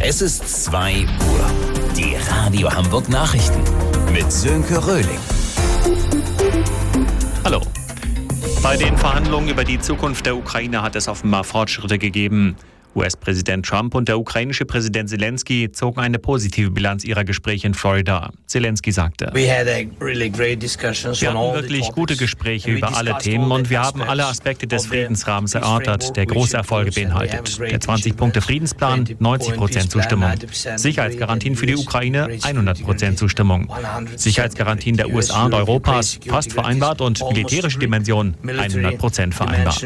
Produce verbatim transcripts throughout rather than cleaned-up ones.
Es ist zwei Uhr. Die Radio Hamburg Nachrichten mit Sönke Röhling. Hallo. Bei den Verhandlungen über die Zukunft der Ukraine hat es offenbar Fortschritte gegeben. U S-Präsident Trump und der ukrainische Präsident Zelensky zogen eine positive Bilanz ihrer Gespräche in Florida. Zelensky sagte: Wir hatten wirklich gute Gespräche über alle Themen und wir haben alle Aspekte des Friedensrahmens erörtert, der große Erfolge beinhaltet. Der zwanzig-Punkte-Friedенsplan, neunzig Prozent Zustimmung. Sicherheitsgarantien für die Ukraine, hundert Prozent Zustimmung. Sicherheitsgarantien der U S A und Europas, fast vereinbart, und militärische Dimension, hundert Prozent vereinbart.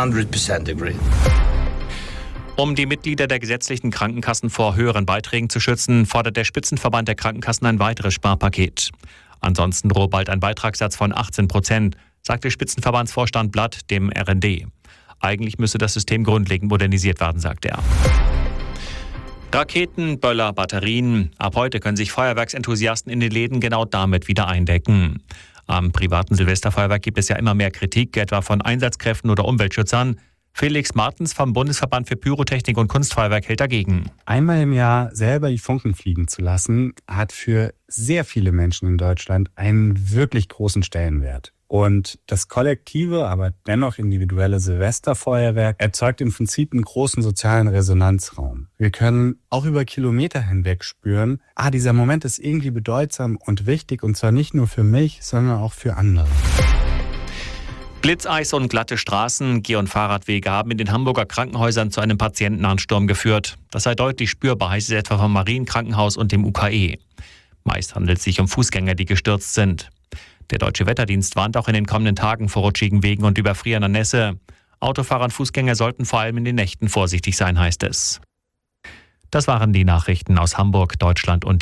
Um die Mitglieder der gesetzlichen Krankenkassen vor höheren Beiträgen zu schützen, fordert der Spitzenverband der Krankenkassen ein weiteres Sparpaket. Ansonsten drohe bald ein Beitragssatz von achtzehn Prozent, sagte Spitzenverbandsvorstand Blatt dem R N D. Eigentlich müsse das System grundlegend modernisiert werden, sagte er. Raketen, Böller, Batterien. Ab heute können sich Feuerwerksenthusiasten in den Läden genau damit wieder eindecken. Am privaten Silvesterfeuerwerk gibt es ja immer mehr Kritik, etwa von Einsatzkräften oder Umweltschützern. Felix Martens vom Bundesverband für Pyrotechnik und Kunstfeuerwerk hält dagegen. Einmal im Jahr selber die Funken fliegen zu lassen, hat für sehr viele Menschen in Deutschland einen wirklich großen Stellenwert. Und das kollektive, aber dennoch individuelle Silvesterfeuerwerk erzeugt im Prinzip einen großen sozialen Resonanzraum. Wir können auch über Kilometer hinweg spüren, ah, dieser Moment ist irgendwie bedeutsam und wichtig, und zwar nicht nur für mich, sondern auch für andere. Blitzeis und glatte Straßen, Geh- und Fahrradwege haben in den Hamburger Krankenhäusern zu einem Patientenansturm geführt. Das sei deutlich spürbar, heißt es etwa vom Marienkrankenhaus und dem U K E. Meist handelt es sich um Fußgänger, die gestürzt sind. Der Deutsche Wetterdienst warnt auch in den kommenden Tagen vor rutschigen Wegen und überfrierender Nässe. Autofahrer und Fußgänger sollten vor allem in den Nächten vorsichtig sein, heißt es. Das waren die Nachrichten aus Hamburg, Deutschland und